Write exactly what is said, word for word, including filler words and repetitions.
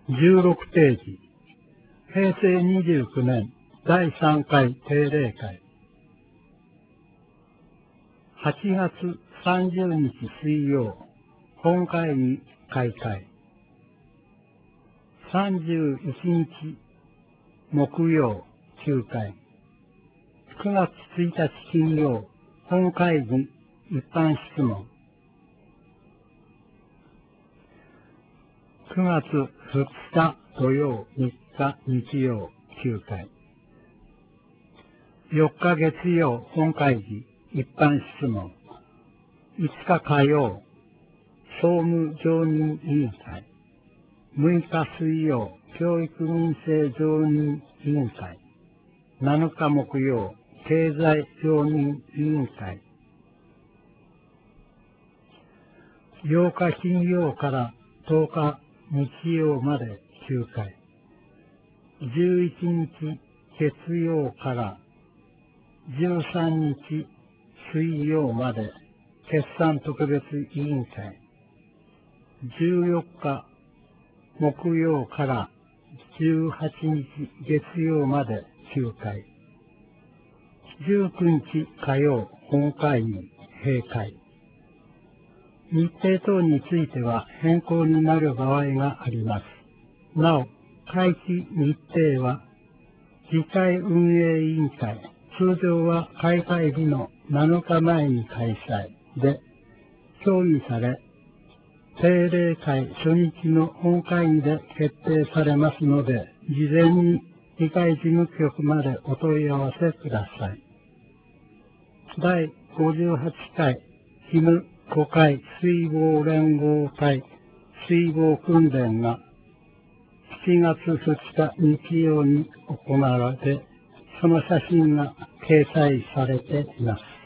じゅうろくページ、へいせいにじゅうきゅうねんだいさんかい定例会。はちがつさんじゅうにち水曜、本会議開会。さんじゅういちにち木曜、休会。くがつついたち金曜、本会議一般質問。くがつふつか土曜、みっか日曜、休会。よっか月曜、本会議一般質問。いつか火曜、総務常任委員会。むいか水曜、教育民生常任委員会。なのか木曜、経済常任委員会。ようか金曜からとおか日曜まで休会。じゅういちにち月曜からじゅうさんにち水曜まで決算特別委員会。じゅうよっか木曜からじゅうはちにち月曜まで休会。じゅうくにち火曜本会議閉会。日程等については変更になる場合があります。なお、会期日程は議会運営委員会、通常は開会日のなのかまえに開催で協議され、定例会初日の本会議で決定されますので、事前に議会事務局までお問い合わせください。だいごじゅうはちかいキムごかい水防連合会水防訓練がしちがつふつか日曜に行われ、その写真が掲載されています。